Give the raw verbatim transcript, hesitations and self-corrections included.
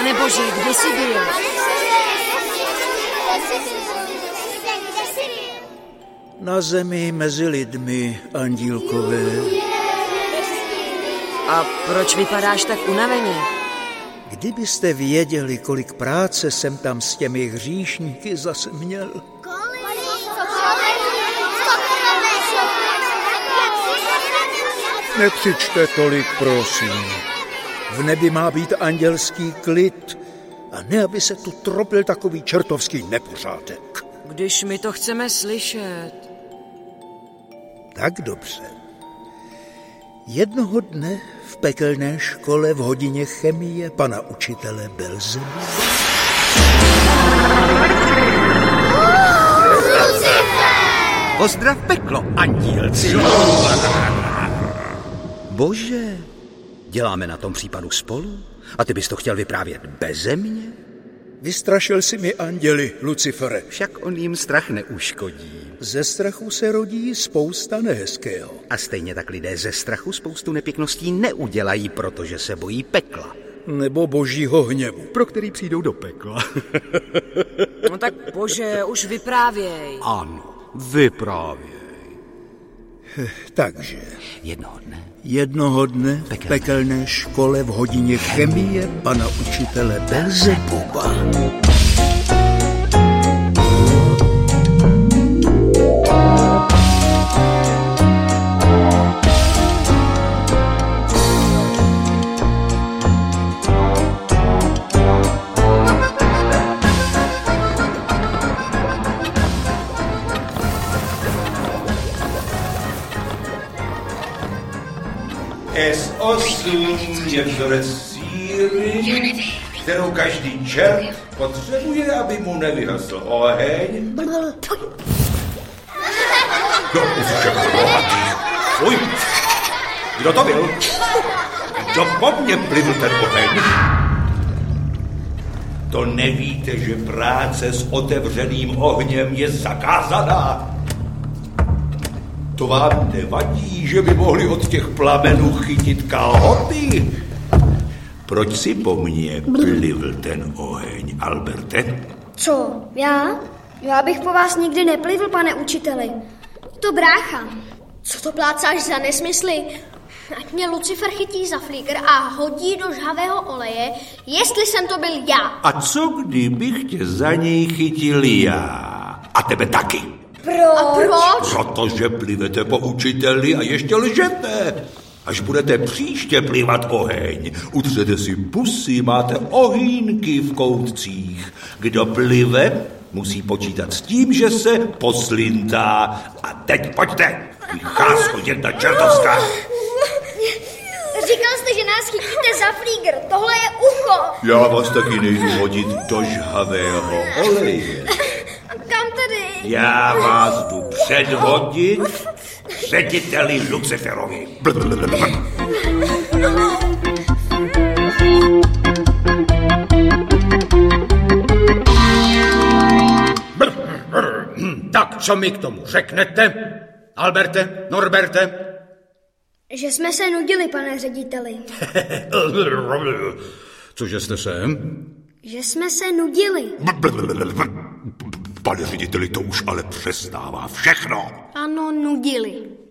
Pane Bože, kde jsi byl? Na zemi mezi lidmi, andílkové. A proč vypadáš tak unaveně? Kdybyste věděli, kolik práce jsem tam s těmi hříšníky zase měl. Nekřičte tolik, prosím. V nebi má být andělský klid a ne, aby se tu tropil takový čertovský nepořádek. Když my to chceme slyšet. Tak dobře. Jednoho dne v pekelné škole v hodině chemie pana učitele Belzebuba. Pozdrav peklo, andílci. Bože, děláme na tom případu spolu? A ty bys to chtěl vyprávět beze mě? Vystrašil si mi anděli, Lucifere. Však on jim strach neuškodí. Ze strachu se rodí spousta nehezkého. A stejně tak lidé ze strachu spoustu nepěkností neudělají, protože se bojí pekla. Nebo božího hněvu. Pro který přijdou do pekla. No tak Bože, už vyprávěj. Ano, vyprávěj. Takže. Jednoho dne. Jednoho dne v pekelné škole v hodině chemie pana učitele Belzebuba. S osm je vzorec síry, kterou každý čert potřebuje, aby mu nevyhasl oheň. No, už všechno bohatý. Fuj! Kdo to byl? Kdo po mně plivl ten oheň? To nevíte, že práce s otevřeným ohněm je zakázaná? To vám nevadí, že by mohli od těch plamenů chytit kalhoty? Proč si po mně plivl ten oheň, Alberte? Co, já? Já bych po vás nikdy neplivl, pane učiteli. To brácha. Co to plácáš za nesmysly? Ať mě Lucifer chytí za flíker a hodí do žhavého oleje, jestli jsem to byl já. A co kdybych tě za něj chytil já? A tebe taky. Proč? A proč? Protože plivete po učiteli a ještě lžete. Až budete příště plivat oheň, utřete si pusy, máte ohýnky v koutcích. Kdo plive, musí počítat s tím, že se poslintá. A teď pojďte, vycházku jedna čertovská. Říkal jste, že nás chytíte za flíger. Tohle je ucho. Já vás taky nejdu hodit do žhavého oleje. Kam tedy? Já vás jdu předhodit řediteli Luciferovi. Tak, co mi k tomu řeknete? Alberte, Norberte? Že jsme se nudili, pane řediteli. Cože jste sem? Že jsme se nudili. Pane řediteli, to už ale přestává všechno. Ano, nudili.